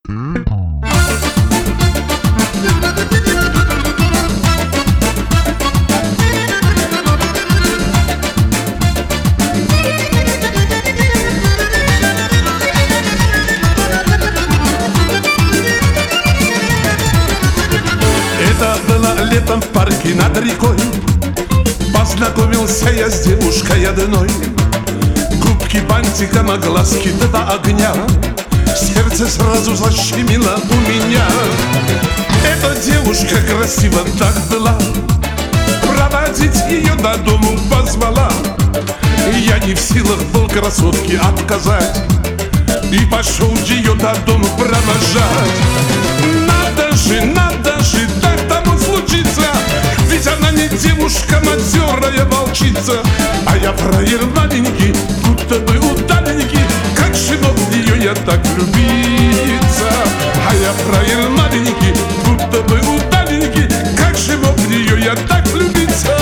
Это было летом в парке над рекой. Познакомился я с девушкой одной. Губки бантиком, а глазки до огня. Сердце сразу защемило у меня. Эта девушка красива так была, проводить ее до дому позвала. Я не в силах был красотке отказать и пошел ее до дома провожать. Надо же, так тому случится, ведь она не девушка, матерая волчица. А я фраер маленький, будто бы удаленький, как же мог в нее я так влюбиться? А я фраер маленький, будто бы удаленький, как же мог в нее я так влюбиться?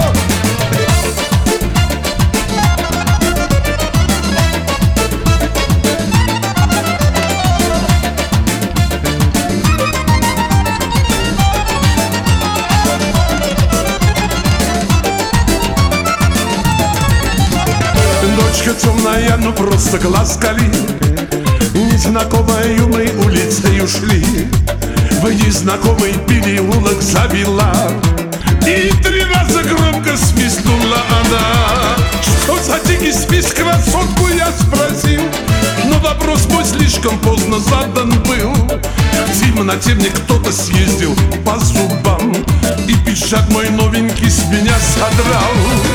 Ночка темная, ну просто глаз кали. Незнакомою мы улицей ушли, в незнакомый переулок завела. И 3 раза громко свистнула она. Что за дикий свист, красотку, я спросил, но вопрос мой слишком поздно задан был. В темноте мне кто-то съездил по зубам, и пиджак мой новенький с меня содрал.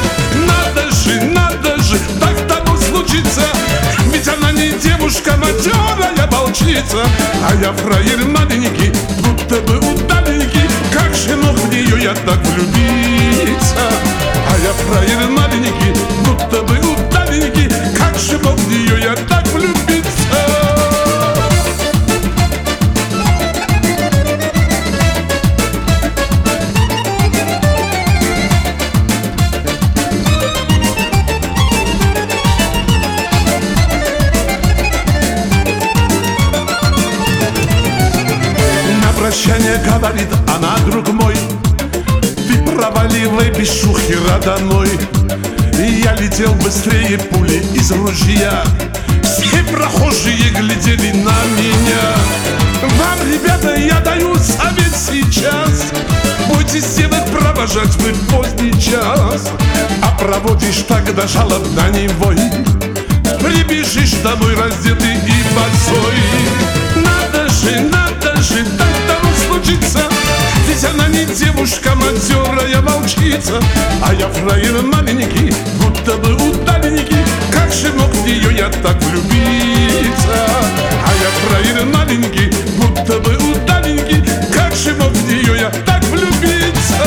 Надо же, так тому случится, ведь она не девушка, матерая волчица. А я фраер маленький, будто бы удаленький, как же мог в нее я так влюбиться? А я фраер маленький, будто бы удаленький, как же мог в нее я так влюбиться? Прощание говорит она, друг мой, ты провалила без шухи родной. И я летел быстрее пули из ружья. Все прохожие глядели на меня. Вам, ребята, я даю совет сейчас: бойтесь девок провожать вы в поздний час. А проводишь тогда жалобно не вой, прибежишь домой раздетый и босой. Надо же, так тому случится, ведь она не девушка, матерая волчица. А я фраер маленький, будто бы удаленький, как же мог в нее я так влюбиться? А я фраер маленький, будто бы удаленький, как же мог в нее я так влюбиться?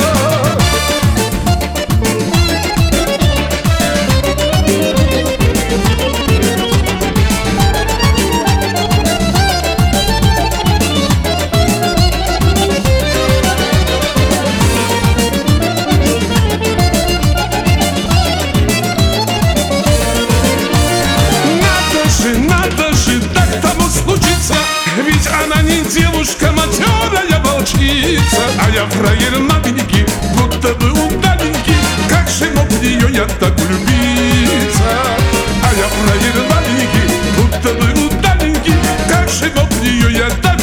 Надо же, так тому случится, ведь она не девушка, матерая волчица. А я фраер маленький, будто бы удаленький, как же мог в нее я так влюбиться? А я фраер маленький, будто бы удаленький, как же мог в нее я так